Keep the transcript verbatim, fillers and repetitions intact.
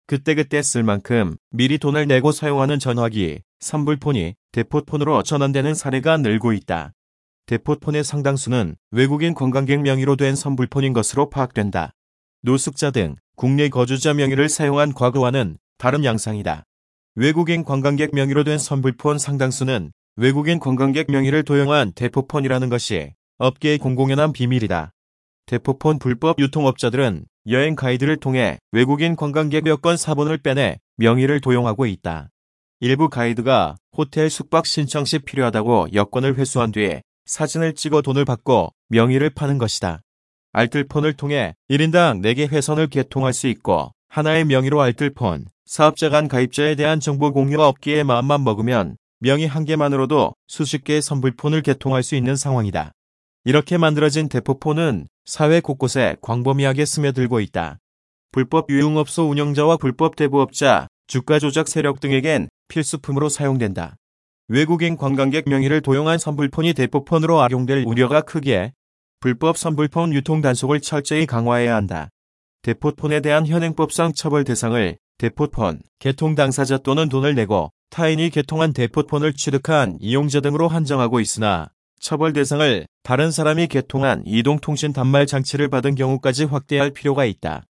그때그때 쓸 만큼 미리 돈을 내고 사용하는 전화기, 선불폰이 대포폰으로 전환되는 사례가 늘고 있다. 대포폰의 상당수는 외국인 관광객 명의로 된 선불폰인 것으로 파악된다. 노숙자 등 국내 거주자 명의를 사용한 과거와는 다른 양상이다. 외국인 관광객 명의로 된 선불폰 상당수는 외국인 관광객 명의를 도용한 대포폰이라는 것이 업계의 공공연한 비밀이다. 대포폰 불법 유통업자들은 여행 가이드를 통해 외국인 관광객 여권 사본을 빼내 명의를 도용하고 있다. 일부 가이드가 호텔 숙박 신청 시 필요하다고 여권을 회수한 뒤에 사진을 찍어 돈을 받고 명의를 파는 것이다. 알뜰폰을 통해 일 인당 네 개 회선을 개통할 수 있고 하나의 명의로 알뜰폰, 사업자 간 가입자에 대한 정보 공유와 업계의 마음만 먹으면 명의 한 개만으로도 수십 개의 선불폰을 개통할 수 있는 상황이다. 이렇게 만들어진 대포폰은 사회 곳곳에 광범위하게 스며들고 있다. 불법 유흥업소 운영자와 불법 대부업자, 주가 조작 세력 등에겐 필수품으로 사용된다. 외국인 관광객 명의를 도용한 선불폰이 대포폰으로 악용될 우려가 크기에 불법 선불폰 유통 단속을 철저히 강화해야 한다. 대포폰에 대한 현행법상 처벌 대상을 대포폰, 개통 당사자 또는 돈을 내고 타인이 개통한 대포폰을 취득한 이용자 등으로 한정하고 있으나 처벌 대상을 다른 사람이 개통한 이동통신 단말 장치를 받은 경우까지 확대할 필요가 있다.